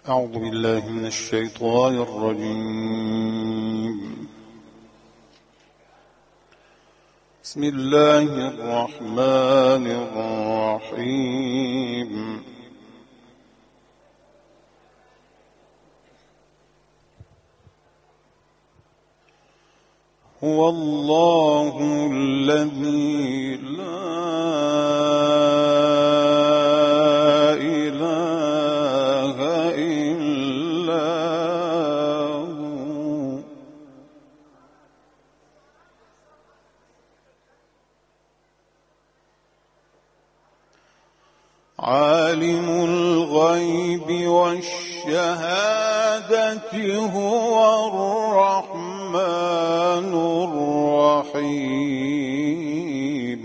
أعوذ بالله من الشيطان الرجيم. بسم الله الرحمن الرحيم. هو الله الذي لا إله إلا هو عالم الغيب والشهادة هو الرحمن الرحيم.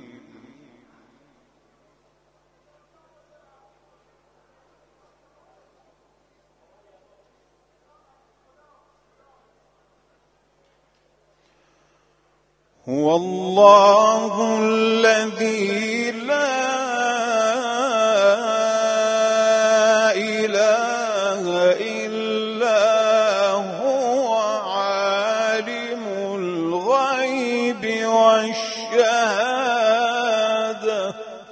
هو الله الذي لا إله إلا هو عالم الغيب والشهادة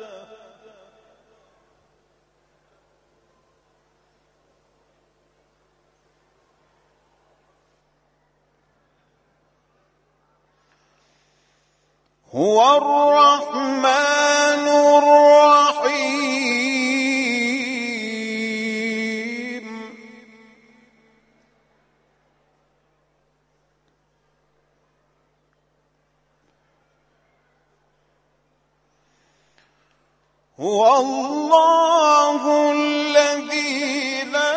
هو الرحمن الرحيم. هو الله الذي لا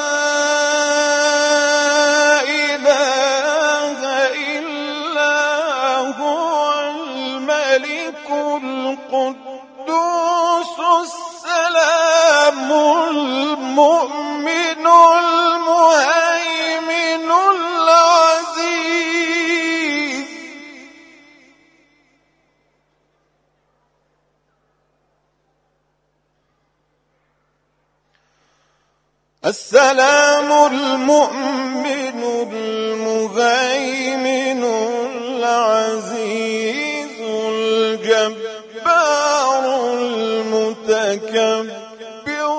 إله إلا هو الملك القدوس السلام المؤمن المهيمن العزيز السلام المؤمن المهيمن العزيز الجبار المتكبر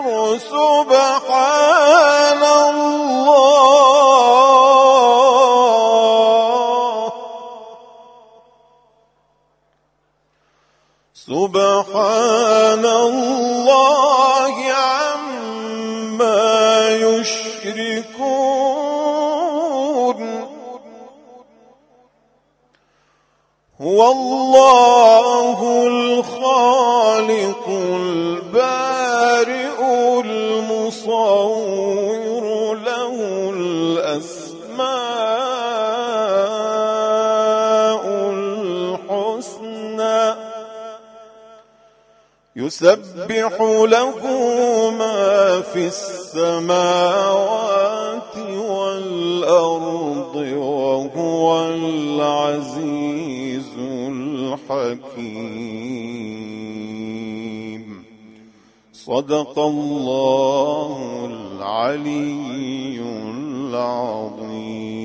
سبحان الله سبحان الله عما يشركون. هو الله الخالق البارئ المصور له الأسماء الحسنى يسبح له ما في السماوات والأرض وهو العزيز الحكيم. صدق الله العلي العظيم.